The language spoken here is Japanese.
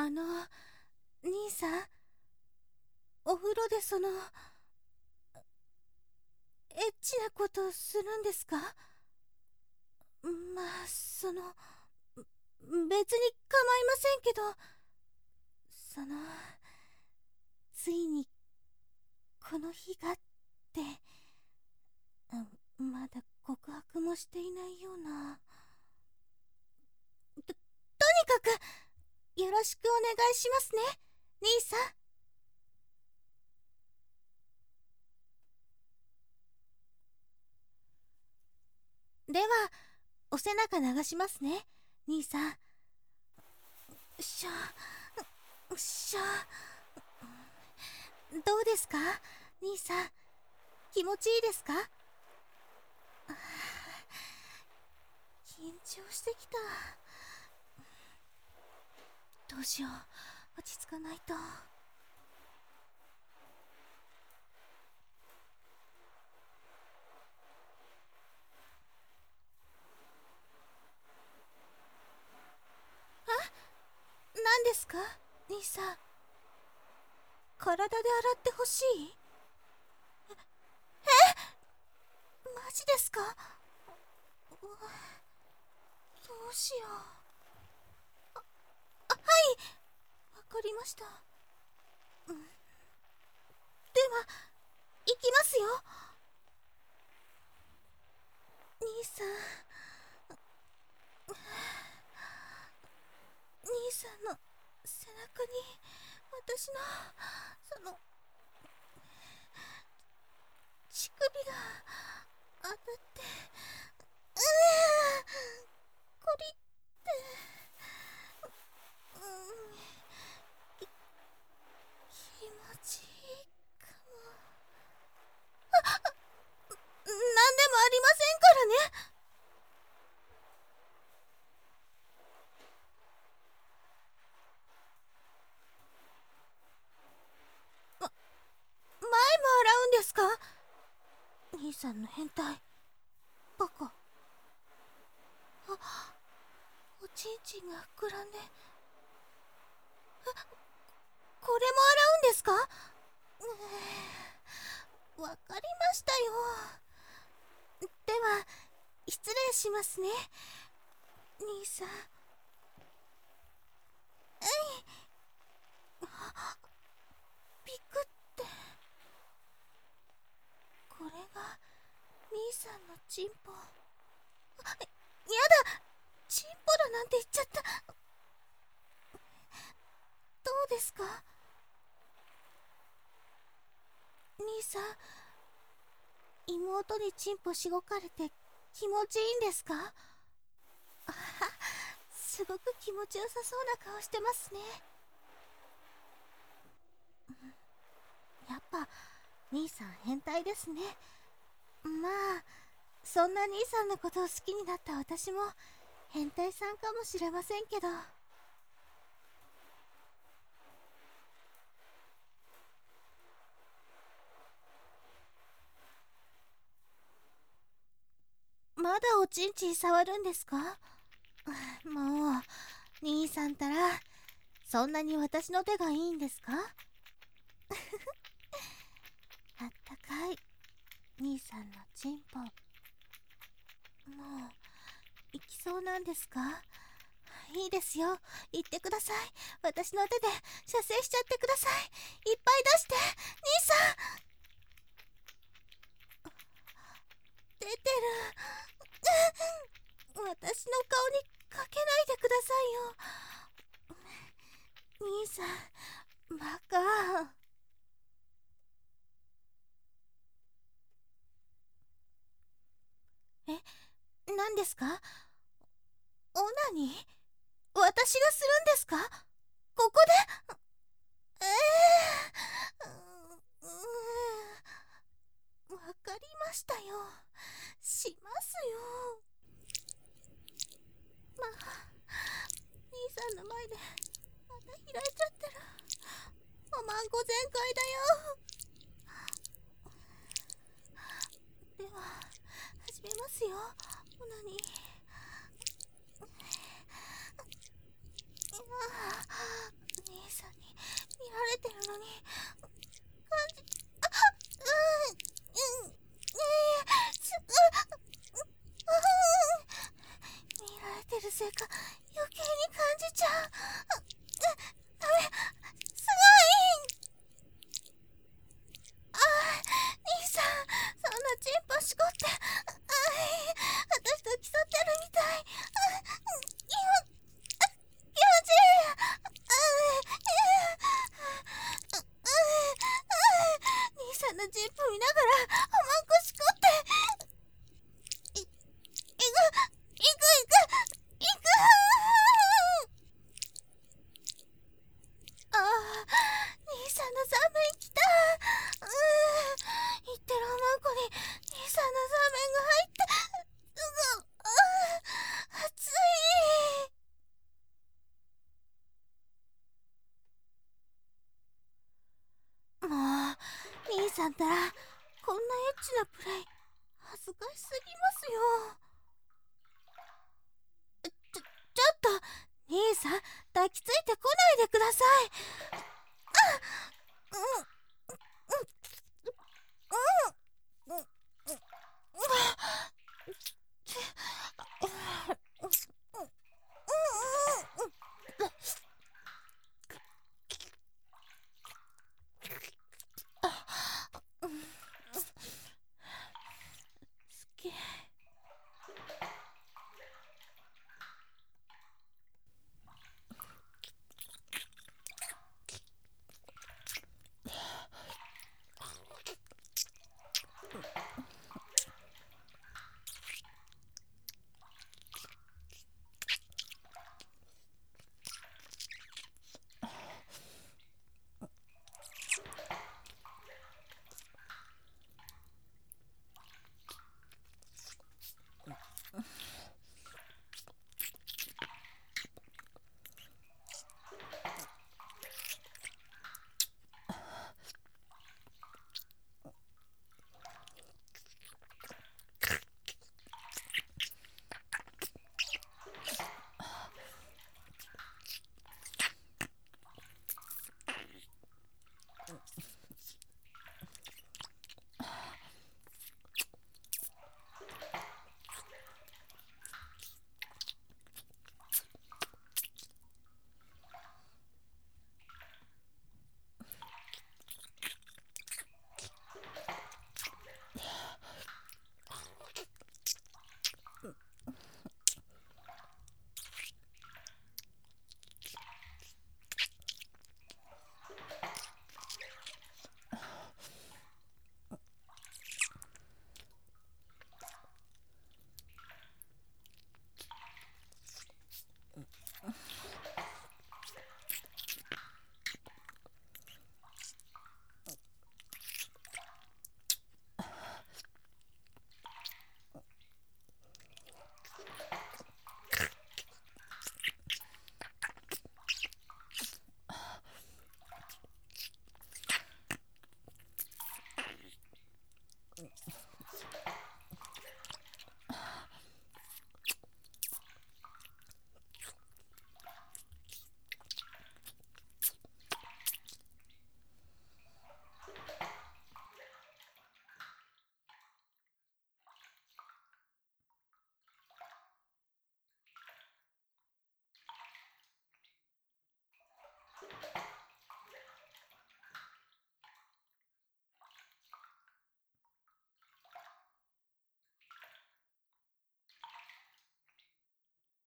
兄さん、お風呂でエッチなことするんですか？まあ、別に構いませんけど、ついに、この日がって、まだ告白もしていないような。とにかく、よろしくお願いしますね、兄さん。では、お背中流しますね、兄さん。しゃ、しゃ。どうですか、兄さん。気持ちいいですか？緊張してきた。どうしよう、落ち着かないと。何ですか、兄さん。体で洗ってほしい？マジですか？どうしよう。はい、わかりました。では、行きますよ。兄さん。兄さんの背中に私のその乳首が当たって、コリって、き気持ちいいかも。何でもありませんからね。前も洗うんですか？兄さんの変態バカ。おちんちんが膨らんで、これも洗うんですか？わかりましたよ。では、失礼しますね、兄さん。ピクって。これが兄さんのチンポ。やだ、チンポだなんて言っちゃった。どうですか、兄さん。妹にチンポしごかれて気持ちいいんですか？すごく気持ちよさそうな顔してますね。やっぱ兄さん変態ですね。まあ、そんな兄さんのことを好きになった私も変態さんかもしれませんけど。まだおちんちん触るんですか？もう、兄さんたら、そんなに私の手がいいんですか？あったかい兄さんのチンポ。もう、行きそうなんですか？いいですよ、言ってください。私の手で射精しちゃってください。いっぱい出して、兄さん。出てる。私の顔にかけないでくださいよ、兄さん。バカ。何ですか？オナニー？私がするんですか？ここで？えわかりましたよ。しますよ。まあ、兄さんの前でまた開いちゃってる。おまんこ全開だよ。では、始めますよ、オナニー。 てるのに感じ、見られてるせいか余計に感じちゃう。ダメ、すごい。兄さん、そんなチンポしこって、私と競ってるみたい。気持ちいい。兄さんのチンポ見ながらおまんこしこって、いく、いく、いく、いく。兄さんのザーメン来た。言ってるおまんこに兄さんのザーメンが入って、熱い。もう、兄さんったらこんなエッチなプレイ恥ずかしすぎますよ。ちょっと兄さん、抱きついてこないでください。